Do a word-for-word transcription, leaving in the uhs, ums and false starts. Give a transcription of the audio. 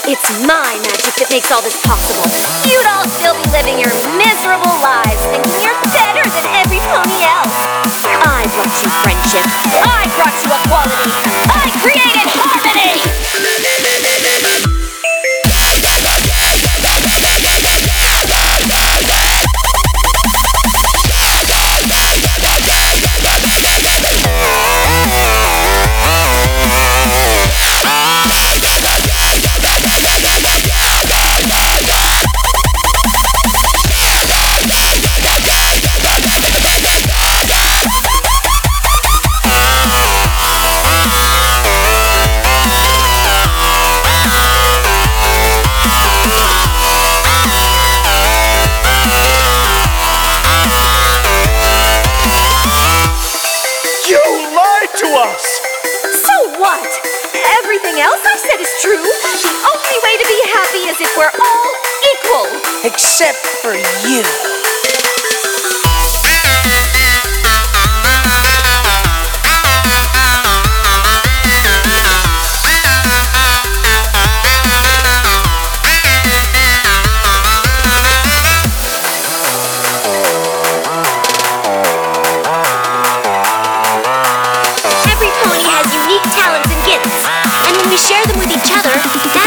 It's my magic that makes all this possible. You'd all still be living your miserable lives, thinking you're better than every pony else. I brought you friendship. I brought you equality. I created harmony! What? Everything else I said is true. The only way to be happy is if we're all equal. Except for you. Every pony has unique talents and gifts, and when we share them with each other, that